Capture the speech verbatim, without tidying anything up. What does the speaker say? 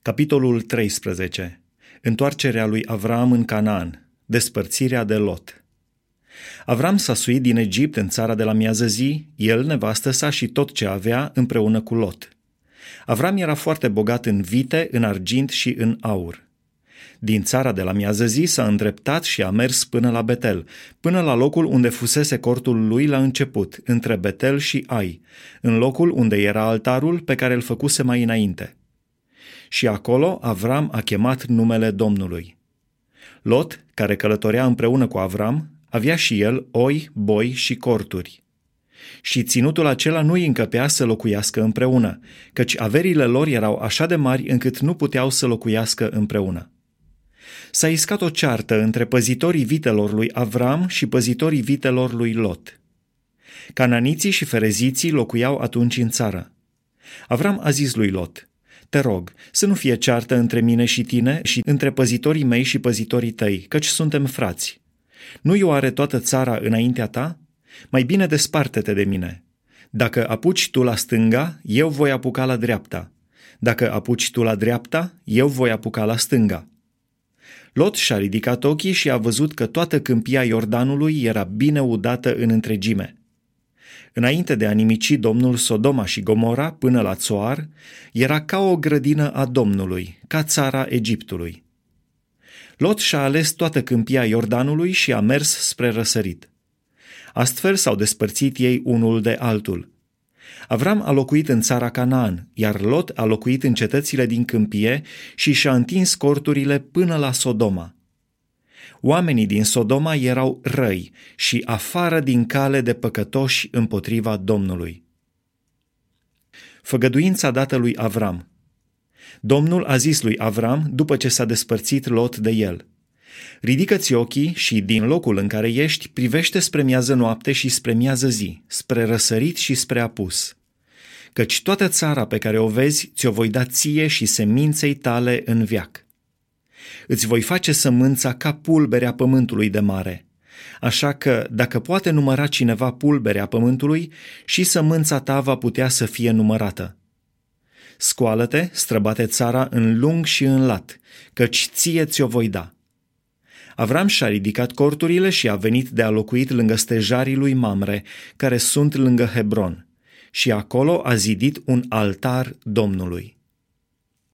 Capitolul treisprezece. Întoarcerea lui Avram în Canaan. Despărțirea de Lot. Avram s-a suit din Egipt în țara de la miază zi, el, nevastă sa și tot ce avea, împreună cu Lot. Avram era foarte bogat în vite, în argint și în aur. Din țara de la miază zi s-a îndreptat și a mers până la Betel, până la locul unde fusese cortul lui la început, între Betel și Ai, în locul unde era altarul pe care îl făcuse mai înainte. Și acolo Avram a chemat numele Domnului. Lot, care călătorea împreună cu Avram, avea și el oi, boi și corturi. Și ținutul acela nu îi încăpea să locuiască împreună, căci averile lor erau așa de mari încât nu puteau să locuiască împreună. S-a iscat o ceartă între păzitorii vitelor lui Avram și păzitorii vitelor lui Lot. Cananiții și fereziții locuiau atunci în țară. Avram a zis lui Lot: „Te rog, să nu fie ceartă între mine și tine și între păzitorii mei și păzitorii tăi, căci suntem frați. Nu-i oare toată țara înaintea ta? Mai bine desparte-te de mine. Dacă apuci tu la stânga, eu voi apuca la dreapta. Dacă apuci tu la dreapta, eu voi apuca la stânga.” Lot și-a ridicat ochii și a văzut că toată câmpia Iordanului era bine udată în întregime. Înainte de a nimici Domnul Sodoma și Gomora până la Țoar, era ca o grădină a Domnului, ca țara Egiptului. Lot și-a ales toată câmpia Iordanului și a mers spre răsărit. Astfel s-au despărțit ei unul de altul. Avram a locuit în țara Canaan, iar Lot a locuit în cetățile din câmpie și și-a întins corturile până la Sodoma. Oamenii din Sodoma erau răi și afară din cale de păcătoși împotriva Domnului. Făgăduința dată lui Avram. Domnul a zis lui Avram după ce s-a despărțit Lot de el: „Ridică-ți ochii și din locul în care ești privește spre miază noapte și spre miază zi, spre răsărit și spre apus. Căci toată țara pe care o vezi ți-o voi da ție și seminței tale în veac. Îți voi face sămânța ca pulberea pământului de mare, așa că dacă poate număra cineva pulberea pământului, și sămânța ta va putea să fie numărată. Scoală-te, străbate țara în lung și în lat, căci ție ți-o voi da.” Avram și-a ridicat corturile și a venit de a locuit lângă stejarii lui Mamre, care sunt lângă Hebron, și acolo a zidit un altar Domnului.